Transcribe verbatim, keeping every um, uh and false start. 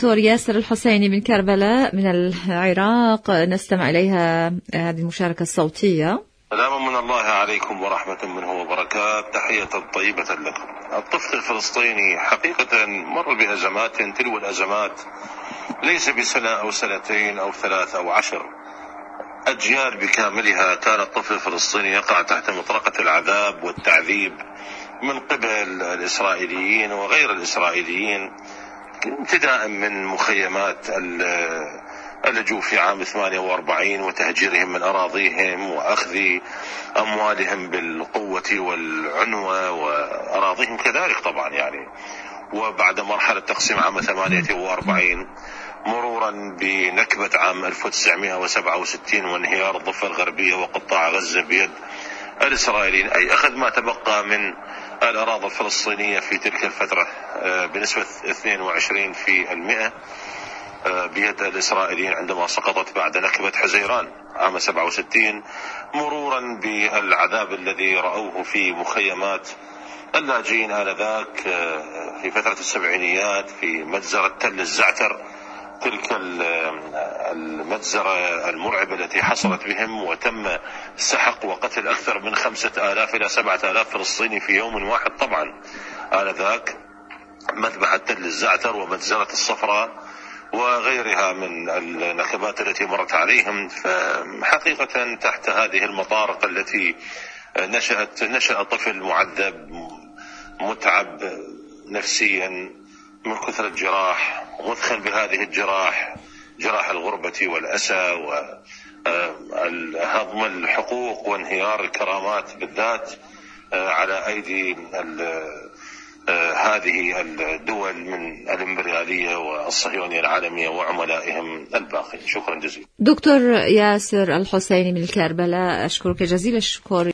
دكتور ياسر الحسيني من كربلاء من العراق، نستمع إليها هذه المشاركة الصوتية. سلام من الله عليكم ورحمة منه وبركاته، تحية طيبة لكم. الطفل الفلسطيني حقيقة مر بأزمات تلو الأزمات، ليس بسنة أو سنتين أو ثلاث أو عشر، أجيال بكاملها كان الطفل الفلسطيني يقع تحت مطرقة العذاب والتعذيب من قبل الإسرائيليين وغير الإسرائيليين، ابتداء من مخيمات اللجوء في عام ثمانية وأربعين وتهجيرهم من أراضيهم وأخذ أموالهم بالقوة والعنوة وأراضيهم كذلك طبعا يعني، وبعد مرحلة تقسيم عام ثمانية وأربعين مرورا بنكبة عام ألف وتسعمائة وسبعة وستين وانهيار الضفة الغربية وقطاع غزة بيد الإسرائيليين، أي أخذ ما تبقى من الأراضي الفلسطينية في تلك الفترة بنسبة اثنين وعشرين بالمئة بيد الإسرائيليين عندما سقطت بعد نكبة حزيران عام سبعة وستين، مرورا بالعذاب الذي رأوه في مخيمات اللاجئين آنذاك في فترة السبعينيات في مجزرة تل الزعتر، تلك المجزرة المرعبة التي حصلت بهم، وتم سحق وقتل أكثر من خمسة آلاف إلى سبعة آلاف فلسطيني في يوم واحد طبعا آنذاك، مذبحة تل الزعتر ومجزرة الصفراء وغيرها من النكبات التي مرت عليهم. فحقيقة تحت هذه المطارق التي نشأت نشأ طفل معذب متعب نفسيا من كثرة الجراح، ومدخل بهذه الجراح جراح الغربة والأسى وهضم الحقوق وانهيار الكرامات بالذات على أيدي هذه الدول من الإمبريالية والصهيونية العالمية وعملائهم الباقين. شكرا جزيلا. دكتور ياسر الحسيني من كربلاء، أشكرك جزيل الشكر.